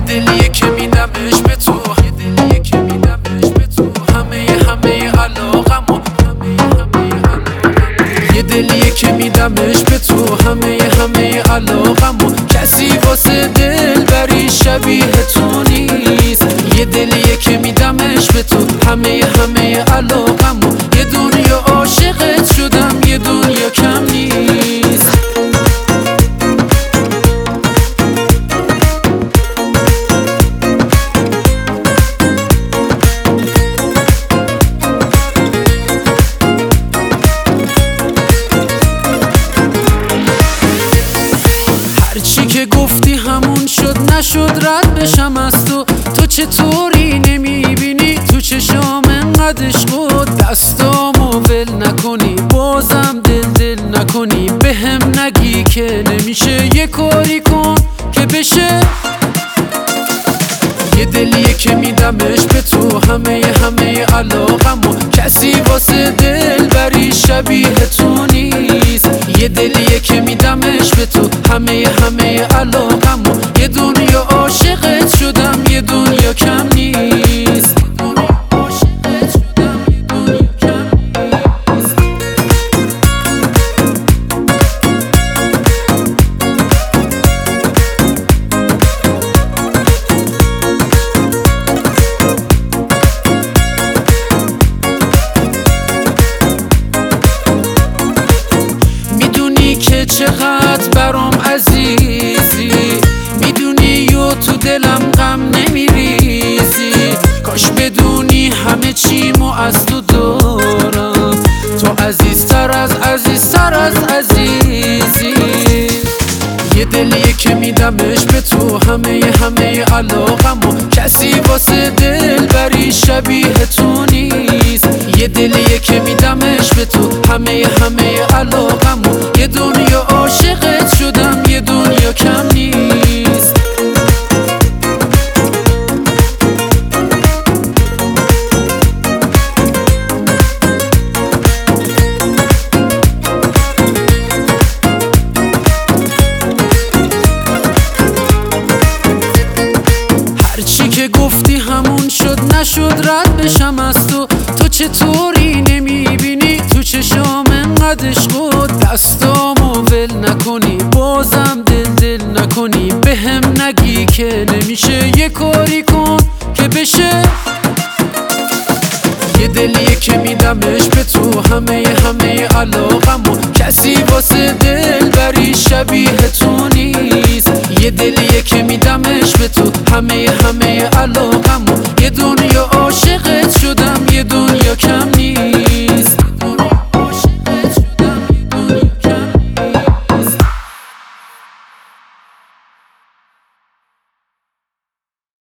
دلیه که میدمش به تو، یه دلیه که میدمش به تو، همه علاقمو، یه دلیه که میدمش به تو، همه علاقمو. کسی واسه دلبری شبیه تو نیست. یه دلیه که میدمش به تو، همه علاقمو. یه دنیا عاشقت شدم، یه دنیا کم نیست. هرچی که گفتی همون شد، نشد رد بشم از تو. تو چطوری نمیبینی تو چشام انقدر عشق؟ دستامو ول نکنی، بازم دل نکنی. بهم نگی که نمیشه، یه کاری کن که بشه. یه دلیه که میدمش به تو، همه علاقمو. کسی واسه دلبری شبیه تو نیست. یه دلیه که میدمش به تو، همه علاقمو. یه دنیا عاشقت شدم، یه دنیا کم نیست. که چقدر برام عزیزی، میدونی و تو دلم غم نمیریزی. کاش بدونی همه چیمو از تو دارم، تو عزیزتر از عزیزی. یه دلیه که میدمش به تو، همه علاقمو. کسی واسه دلبری شبیه تو نیست. یه دلیه که میدمش به تو، همه علاقمو. یه دنیا عاشقت شدم، یه دنیا کم نیست. هرچی که گفتی همون شد، نشد رد بشم از تو. تو چطوری نمیبینی تو چشام انقدر عشق؟ دستامو ول نکنی، بازم دل نکنی. بهم نگی که نمیشه، یه کاری کن که بشه. یه دلیه که میدمش به تو، همه علاقمو. کسی واسه دلبری شبیه تو نیست. یه دلیه که میدمش به تو، همه علاقمو. یه